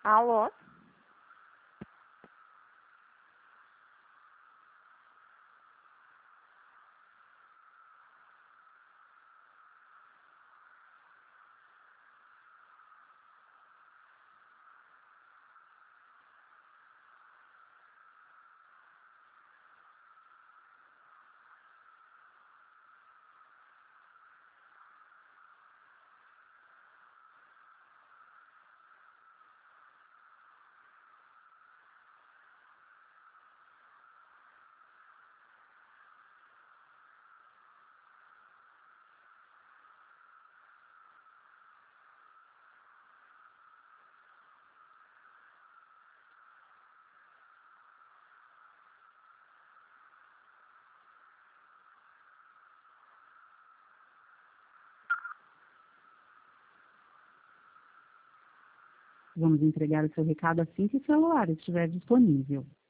Alô? Vamos entregar o seu recado assim que o celular estiver disponível.